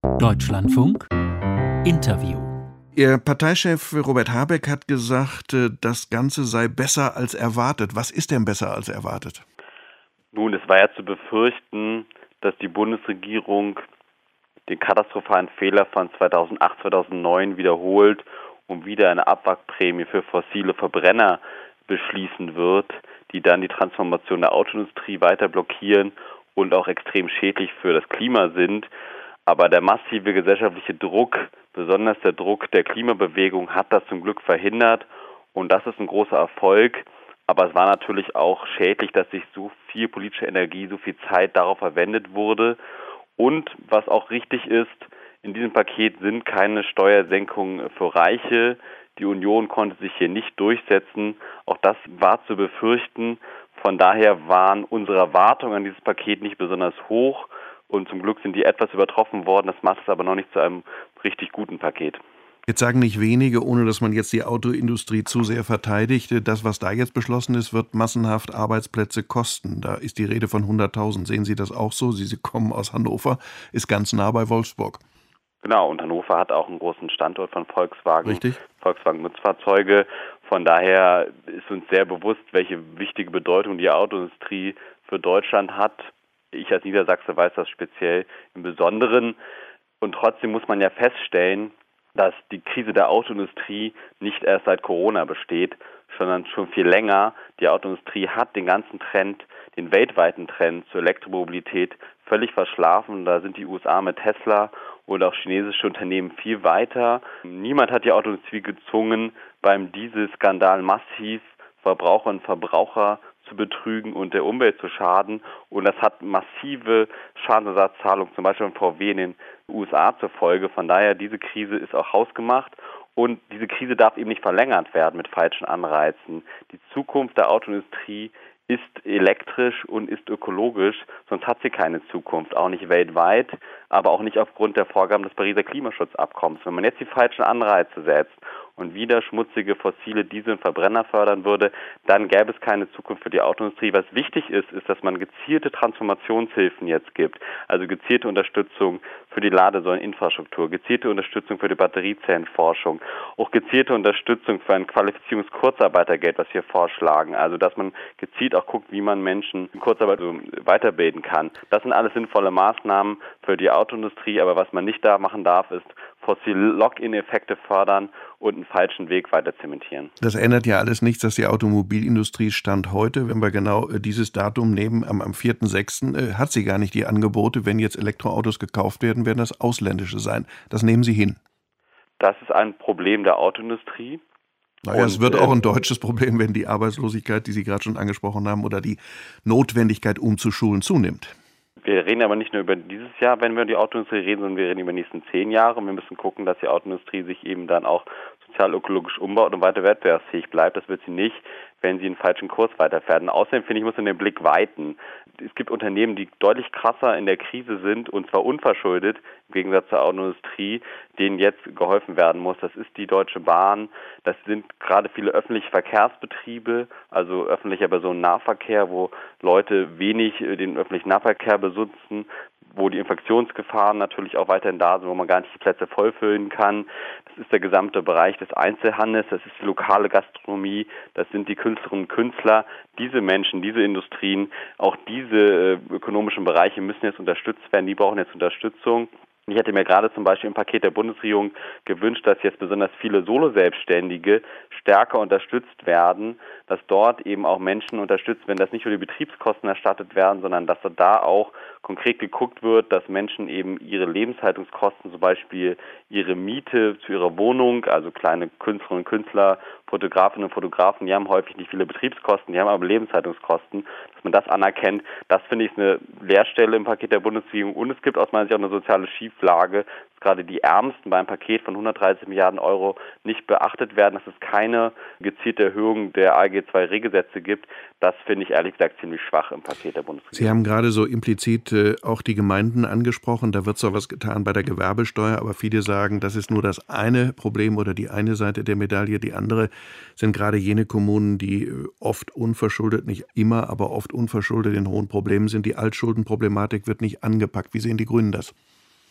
Deutschlandfunk Interview. Ihr Parteichef Robert Habeck hat gesagt, das Ganze sei besser als erwartet. Was ist denn besser als erwartet? Nun, es war ja zu befürchten, dass die Bundesregierung den katastrophalen Fehler von 2008, 2009 wiederholt und wieder eine Abwrackprämie für fossile Verbrenner beschließen wird, die dann die Transformation der Autoindustrie weiter blockieren und auch extrem schädlich für das Klima sind. Aber der massive gesellschaftliche Druck, besonders der Druck der Klimabewegung, hat das zum Glück verhindert. Und das ist ein großer Erfolg. Aber es war natürlich auch schädlich, dass sich so viel politische Energie, so viel Zeit darauf verwendet wurde. Und was auch richtig ist, in diesem Paket sind keine Steuersenkungen für Reiche. Die Union konnte sich hier nicht durchsetzen. Auch das war zu befürchten. Von daher waren unsere Erwartungen an dieses Paket nicht besonders hoch. Und zum Glück sind die etwas übertroffen worden. Das macht es aber noch nicht zu einem richtig guten Paket. Jetzt sagen nicht wenige, ohne dass man jetzt die Autoindustrie zu sehr verteidigt, das, was da jetzt beschlossen ist, wird massenhaft Arbeitsplätze kosten. Da ist die Rede von 100.000. Sehen Sie das auch so? Sie kommen aus Hannover, ist ganz nah bei Wolfsburg. Genau, und Hannover hat auch einen großen Standort von Volkswagen. Richtig. Volkswagen-Nutzfahrzeuge. Von daher ist uns sehr bewusst, welche wichtige Bedeutung die Autoindustrie für Deutschland hat. Ich als Niedersachse weiß das speziell im Besonderen. Und trotzdem muss man ja feststellen, dass die Krise der Autoindustrie nicht erst seit Corona besteht, sondern schon viel länger. Die Autoindustrie hat den ganzen Trend, den weltweiten Trend zur Elektromobilität völlig verschlafen. Da sind die USA mit Tesla und auch chinesische Unternehmen viel weiter. Niemand hat die Autoindustrie gezwungen, beim Dieselskandal massiv Verbraucherinnen und Verbraucher zu betrügen und der Umwelt zu schaden. Und das hat massive Schadenersatzzahlungen, zum Beispiel von VW in den USA zur Folge. Von daher, diese Krise ist auch hausgemacht. Und diese Krise darf eben nicht verlängert werden mit falschen Anreizen. Die Zukunft der Autoindustrie ist elektrisch und ist ökologisch, sonst hat sie keine Zukunft, auch nicht weltweit, aber auch nicht aufgrund der Vorgaben des Pariser Klimaschutzabkommens. Wenn man jetzt die falschen Anreize setzt und wieder schmutzige fossile Diesel und Verbrenner fördern würde, dann gäbe es keine Zukunft für die Autoindustrie. Was wichtig ist, ist, dass man gezielte Transformationshilfen jetzt gibt, also gezielte Unterstützung für die Ladesäuleninfrastruktur, gezielte Unterstützung für die Batteriezellenforschung, auch gezielte Unterstützung für ein Qualifizierungskurzarbeitergeld, was wir vorschlagen, also dass man gezielt auch guckt, wie man Menschen in Kurzarbeit weiterbilden kann. Das sind alles sinnvolle Maßnahmen für die Autoindustrie, aber was man nicht da machen darf, ist fossile Lock-in-Effekte fördern und einen falschen Weg weiter zementieren. Das ändert ja alles nichts, dass die Automobilindustrie Stand heute, wenn wir genau dieses Datum nehmen, am 4.6., hat sie gar nicht die Angebote. Wenn jetzt Elektroautos gekauft werden, werden das ausländische sein. Das nehmen Sie hin. Das ist ein Problem der Autoindustrie. Naja, es wird auch ein deutsches Problem, wenn die Arbeitslosigkeit, die Sie gerade schon angesprochen haben, oder die Notwendigkeit umzuschulen zunimmt. Wir reden aber nicht nur über dieses Jahr, wenn wir über die Autoindustrie reden, sondern wir reden über die nächsten 10 Jahre. Und wir müssen gucken, dass die Autoindustrie sich eben dann auch sozial-ökologisch umbaut und weiter wettbewerbsfähig bleibt. Das wird sie nicht, wenn sie einen falschen Kurs weiterfährt. Außerdem finde ich, muss man den Blick weiten. Es gibt Unternehmen, die deutlich krasser in der Krise sind, und zwar unverschuldet, im Gegensatz zur Autoindustrie, denen jetzt geholfen werden muss. Das ist die Deutsche Bahn, das sind gerade viele öffentliche Verkehrsbetriebe, also öffentlicher Personennahverkehr, wo Leute wenig den öffentlichen Nahverkehr benutzen, wo die Infektionsgefahren natürlich auch weiterhin da sind, wo man gar nicht die Plätze vollfüllen kann. Das ist der gesamte Bereich des Einzelhandels, das ist die lokale Gastronomie, das sind die Künstlerinnen und Künstler. Diese Menschen, diese Industrien, auch diese ökonomischen Bereiche müssen jetzt unterstützt werden, die brauchen jetzt Unterstützung. Ich hätte mir gerade zum Beispiel im Paket der Bundesregierung gewünscht, dass jetzt besonders viele Solo-Selbstständige stärker unterstützt werden, dass dort eben auch Menschen unterstützt werden, dass nicht nur die Betriebskosten erstattet werden, sondern dass da auch konkret geguckt wird, dass Menschen eben ihre Lebenshaltungskosten, zum Beispiel ihre Miete zu ihrer Wohnung, also kleine Künstlerinnen und Künstler, Fotografinnen und Fotografen, die haben häufig nicht viele Betriebskosten, die haben aber Lebenshaltungskosten, dass man das anerkennt. Das finde ich ist eine Leerstelle im Paket der Bundesregierung, und es gibt aus meiner Sicht auch eine soziale Schieflage, dass gerade die Ärmsten beim Paket von 130 Milliarden Euro nicht beachtet werden, dass es keine gezielte Erhöhung der ALG II-Regelsätze gibt. Das finde ich ehrlich gesagt ziemlich schwach im Paket der Bundesregierung. Sie haben gerade so implizit auch die Gemeinden angesprochen. Da wird zwar was getan bei der Gewerbesteuer, aber viele sagen, das ist nur das eine Problem oder die eine Seite der Medaille. Die andere sind gerade jene Kommunen, die oft unverschuldet, nicht immer, aber oft unverschuldet in hohen Problemen sind. Die Altschuldenproblematik wird nicht angepackt. Wie sehen die Grünen das?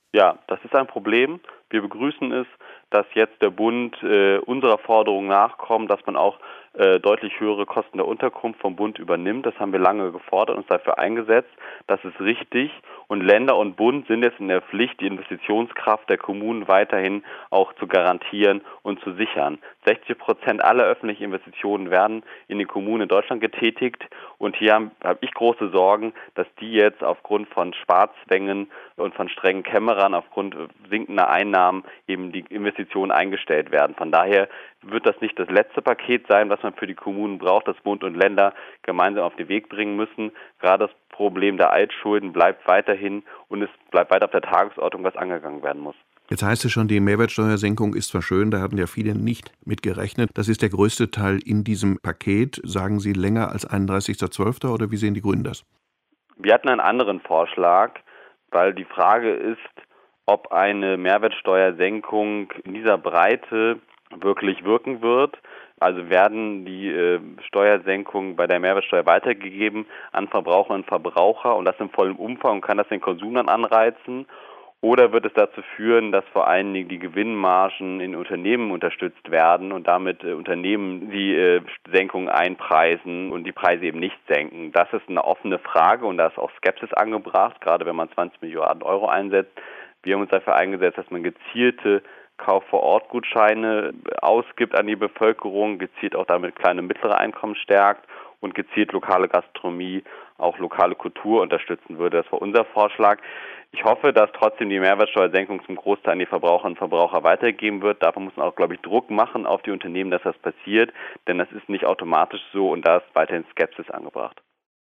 Ja, das ist ein Problem. Wir begrüßen es, dass jetzt der Bund unserer Forderung nachkommt, dass man auch deutlich höhere Kosten der Unterkunft vom Bund übernimmt. Das haben wir lange gefordert und uns dafür eingesetzt. Das ist richtig. Und Länder und Bund sind jetzt in der Pflicht, die Investitionskraft der Kommunen weiterhin auch zu garantieren und zu sichern. 60% aller öffentlichen Investitionen werden in den Kommunen in Deutschland getätigt. Und hier habe ich große Sorgen, dass die jetzt aufgrund von Sparzwängen und von strengen Kämmerern aufgrund sinkender Einnahmen eben die Investitionen eingestellt werden. Von daher wird das nicht das letzte Paket sein, was man für die Kommunen braucht, das Bund und Länder gemeinsam auf den Weg bringen müssen. Gerade das Problem der Altschulden bleibt weiterhin und es bleibt weiter auf der Tagesordnung, was angegangen werden muss. Jetzt heißt es schon, die Mehrwertsteuersenkung ist zwar schön, da hatten ja viele nicht mit gerechnet. Das ist der größte Teil in diesem Paket. Sagen Sie länger als 31.12. oder wie sehen die Grünen das? Wir hatten einen anderen Vorschlag, weil die Frage ist, ob eine Mehrwertsteuersenkung in dieser Breite wirklich wirken wird. Also werden die Steuersenkungen bei der Mehrwertsteuer weitergegeben an Verbraucherinnen und Verbraucher und das in vollem Umfang und kann das den Konsum dann anreizen? Oder wird es dazu führen, dass vor allen Dingen die Gewinnmargen in Unternehmen unterstützt werden und damit Unternehmen die Senkungen einpreisen und die Preise eben nicht senken? Das ist eine offene Frage und da ist auch Skepsis angebracht, gerade wenn man 20 Milliarden Euro einsetzt. Wir haben uns dafür eingesetzt, dass man gezielte Kauf-vor-Ort-Gutscheine ausgibt an die Bevölkerung, gezielt auch damit kleine und mittlere Einkommen stärkt und gezielt lokale Gastronomie, auch lokale Kultur unterstützen würde. Das war unser Vorschlag. Ich hoffe, dass trotzdem die Mehrwertsteuersenkung zum Großteil an die Verbraucherinnen und Verbraucher weitergegeben wird. Davon muss man auch, glaube ich, Druck machen auf die Unternehmen, dass das passiert, denn das ist nicht automatisch so und da ist weiterhin Skepsis angebracht.